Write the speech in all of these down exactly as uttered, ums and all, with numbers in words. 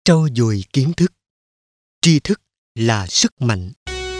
Trau dồi kiến thức. Tri thức là sức mạnh.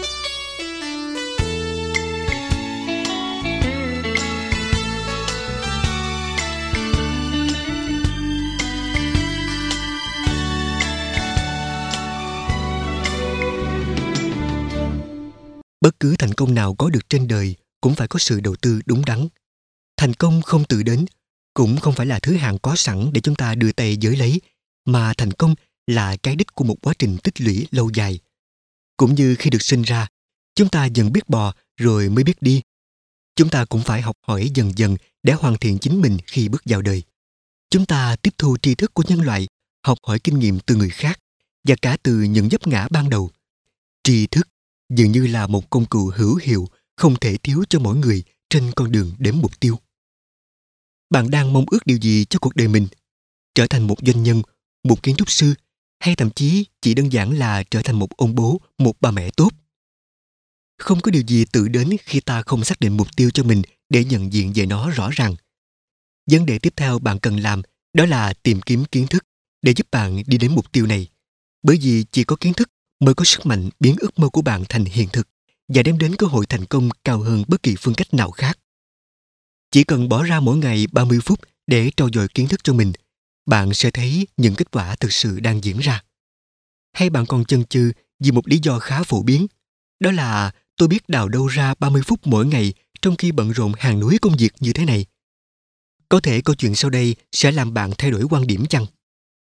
Bất cứ thành công nào có được trên đời cũng phải có sự đầu tư đúng đắn. Thành công không tự đến, cũng không phải là thứ hạng có sẵn để chúng ta đưa tay giới lấy, mà thành công là cái đích của một quá trình tích lũy lâu dài. Cũng như khi được sinh ra, chúng ta dần biết bò rồi mới biết đi. Chúng ta cũng phải học hỏi dần dần để hoàn thiện chính mình khi bước vào đời. Chúng ta tiếp thu tri thức của nhân loại, học hỏi kinh nghiệm từ người khác và cả từ những vấp ngã ban đầu. Tri thức dường như là một công cụ hữu hiệu không thể thiếu cho mỗi người trên con đường đến mục tiêu. Bạn đang mong ước điều gì cho cuộc đời mình? Trở thành một doanh nhân, một kiến trúc sư, hay thậm chí chỉ đơn giản là trở thành một ông bố, một bà mẹ tốt? Không có điều gì tự đến khi ta không xác định mục tiêu cho mình để nhận diện về nó rõ ràng. Vấn đề tiếp theo bạn cần làm đó là tìm kiếm kiến thức để giúp bạn đi đến mục tiêu này. Bởi vì chỉ có kiến thức mới có sức mạnh biến ước mơ của bạn thành hiện thực và đem đến cơ hội thành công cao hơn bất kỳ phương cách nào khác. Chỉ cần bỏ ra mỗi ngày ba mươi phút để trau dồi kiến thức cho mình, bạn sẽ thấy những kết quả thực sự đang diễn ra. Hay bạn còn chần chừ vì một lý do khá phổ biến, đó là tôi biết đào đâu ra ba mươi phút mỗi ngày trong khi bận rộn hàng núi công việc như thế này. Có thể câu chuyện sau đây sẽ làm bạn thay đổi quan điểm chăng?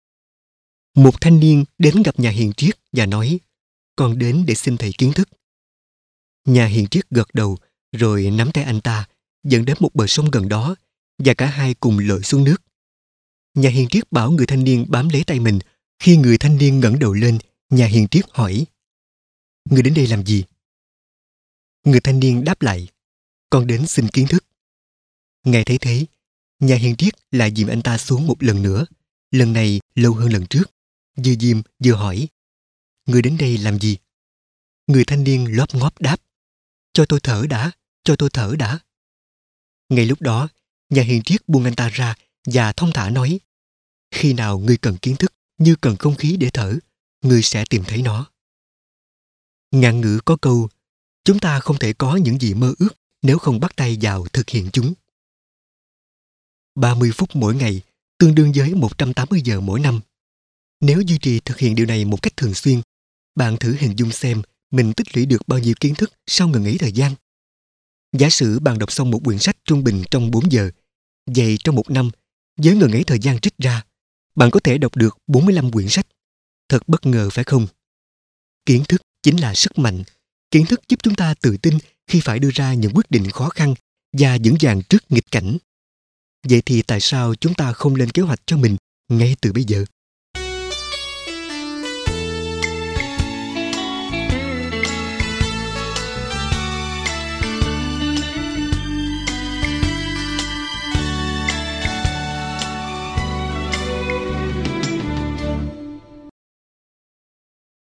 Một thanh niên đến gặp nhà hiền triết và nói, con đến để xin thầy kiến thức. Nhà hiền triết gật đầu rồi nắm tay anh ta, dẫn đến một bờ sông gần đó, và cả hai cùng lội xuống nước. Nhà hiền triết bảo người thanh niên bám lấy tay mình. Khi người thanh niên ngẩng đầu lên, nhà hiền triết hỏi, người đến đây làm gì? Người thanh niên đáp lại, con đến xin kiến thức. Ngài thấy thế, nhà hiền triết lại dìm anh ta xuống một lần nữa, lần này lâu hơn lần trước, vừa dìm vừa hỏi, người đến đây làm gì? Người thanh niên lóp ngóp đáp, cho tôi thở đã, cho tôi thở đã. Ngay lúc đó, nhà hiền triết buông anh ta ra và thong thả nói, khi nào ngươi cần kiến thức như cần không khí để thở, ngươi sẽ tìm thấy nó. Ngạn ngữ có câu, chúng ta không thể có những gì mơ ước nếu không bắt tay vào thực hiện chúng. ba mươi phút mỗi ngày, tương đương với một trăm tám mươi giờ mỗi năm. Nếu duy trì thực hiện điều này một cách thường xuyên, bạn thử hình dung xem mình tích lũy được bao nhiêu kiến thức sau ngần ấy thời gian. Giả sử bạn đọc xong một quyển sách trung bình trong bốn giờ, vậy trong một năm, với ngần ấy thời gian trích ra, bạn có thể đọc được bốn mươi lăm quyển sách. Thật bất ngờ phải không? Kiến thức chính là sức mạnh. Kiến thức giúp chúng ta tự tin khi phải đưa ra những quyết định khó khăn và vững vàng trước nghịch cảnh. Vậy thì tại sao chúng ta không lên kế hoạch cho mình ngay từ bây giờ?